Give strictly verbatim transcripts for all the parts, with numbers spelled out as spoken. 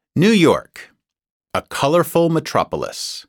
New York, a colorful metropolis.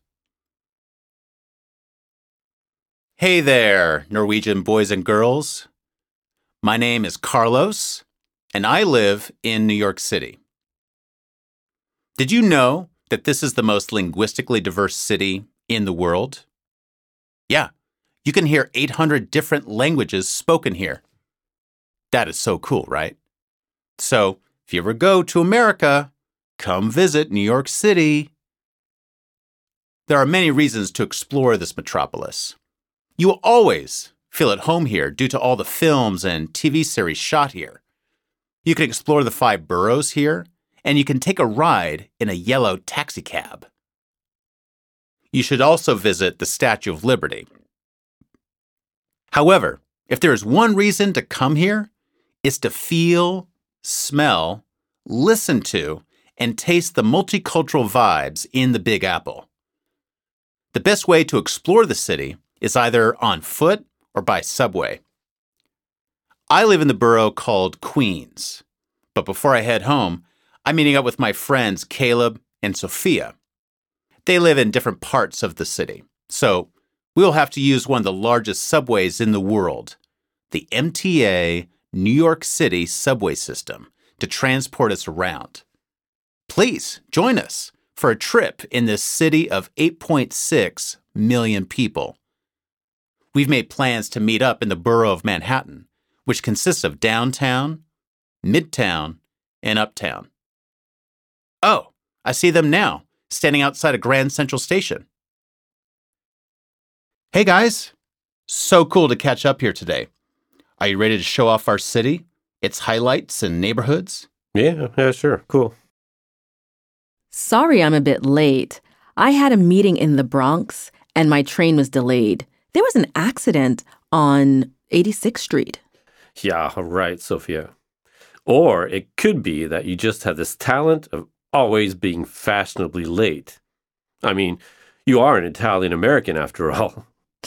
Hey there, Norwegian boys and girls. My name is Carlos, and I live in New York City. Did you know that this is the most linguistically diverse city in the world? Yeah, you can hear eight hundred different languages spoken here. That is so cool, right? So, if you ever go to America, come visit New York City. There are many reasons to explore this metropolis. You will always feel at home here due to all the films and T V series shot here. You can explore the five boroughs here, and you can take a ride in a yellow taxicab. You should also visit the Statue of Liberty. However, if there is one reason to come here, it's to feel, smell, listen to, and taste the multicultural vibes in the Big Apple. The best way to explore the city is either on foot or by subway. I live in the borough called Queens, but before I head home, I'm meeting up with my friends Caleb and Sophia. They live in different parts of the city, so we will have to use one of the largest subways in the world, the M T A New York City subway system, to transport us around. Please join us for a trip in this city of eight point six million people. We've made plans to meet up in the borough of Manhattan, which consists of downtown, midtown, and uptown. Oh, I see them now, standing outside of Grand Central Station. Hey guys, so cool to catch up here today. Are you ready to show off our city, its highlights and neighborhoods? Yeah, yeah, sure, cool. Sorry I'm a bit late. I had a meeting in the Bronx, and my train was delayed. There was an accident on eighty-sixth Street. Yeah, right, Sophia. Or it could be that you just have this talent of always being fashionably late. I mean, you are an Italian-American after all.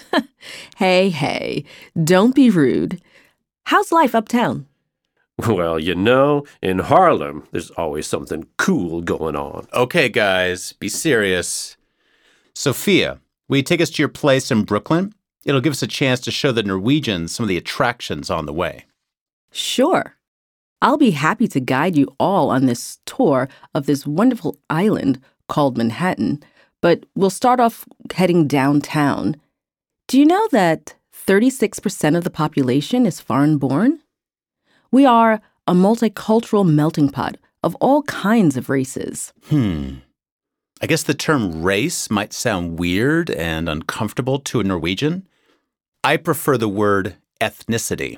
Hey, hey, don't be rude. How's life uptown? Well, you know, in Harlem, there's always something cool going on. Okay, guys, be serious. Sophia, will you take us to your place in Brooklyn? It'll give us a chance to show the Norwegians some of the attractions on the way. Sure. I'll be happy to guide you all on this tour of this wonderful island called Manhattan, but we'll start off heading downtown. Do you know that thirty-six percent of the population is foreign-born? We are a multicultural melting pot of all kinds of races. Hmm. I guess the term race might sound weird and uncomfortable to a Norwegian. I prefer the word ethnicity.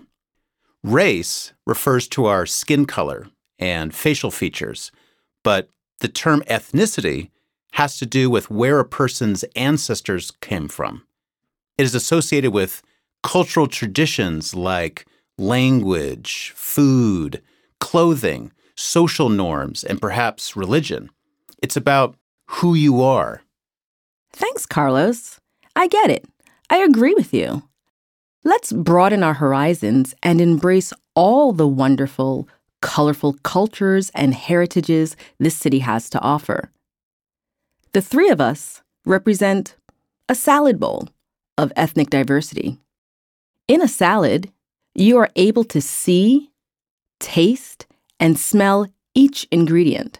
Race refers to our skin color and facial features, but the term ethnicity has to do with where a person's ancestors came from. It is associated with cultural traditions like language, food, clothing, social norms, and perhaps religion. It's about who you are. Thanks, Carlos. I get it. I agree with you. Let's broaden our horizons and embrace all the wonderful, colorful cultures and heritages this city has to offer. The three of us represent a salad bowl of ethnic diversity. In a salad, you are able to see, taste, and smell each ingredient.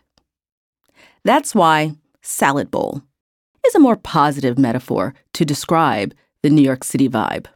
That's why salad bowl is a more positive metaphor to describe the New York City vibe.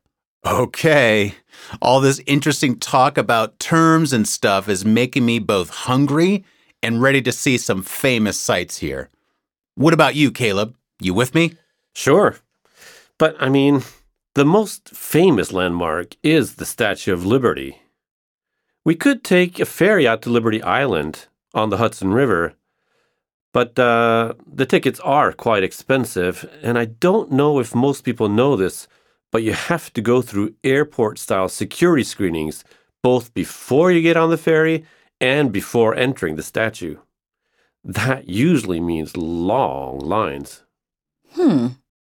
Okay, all this interesting talk about terms and stuff is making me both hungry and ready to see some famous sights here. What about you, Caleb? You with me? Sure. But, I mean, the most famous landmark is the Statue of Liberty. We could take a ferry out to Liberty Island on the Hudson River, but uh, the tickets are quite expensive, and I don't know if most people know this, but you have to go through airport-style security screenings both before you get on the ferry and before entering the statue. That usually means long lines. Hmm.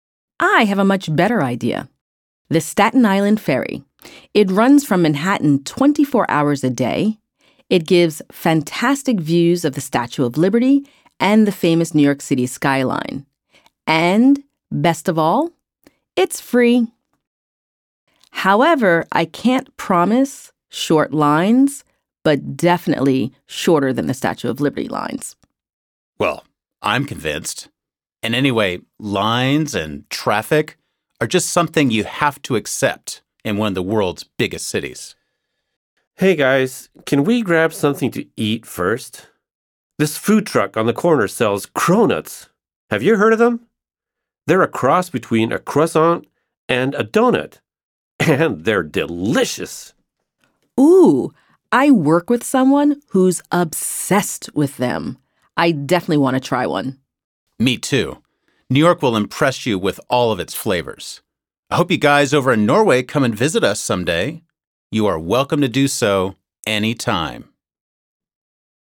I have a much better idea. The Staten Island Ferry. It runs from Manhattan twenty-four hours a day. It gives fantastic views of the Statue of Liberty and the famous New York City skyline. And, best of all, it's free. However, I can't promise short lines, but definitely shorter than the Statue of Liberty lines. Well, I'm convinced. And anyway, lines and traffic are just something you have to accept in one of the world's biggest cities. Hey guys, can we grab something to eat first? This food truck on the corner sells cronuts. Have you heard of them? They're a cross between a croissant and a donut. And they're delicious. Ooh, I work with someone who's obsessed with them. I definitely want to try one. Me too. New York will impress you with all of its flavors. I hope you guys over in Norway come and visit us someday. You are welcome to do so anytime.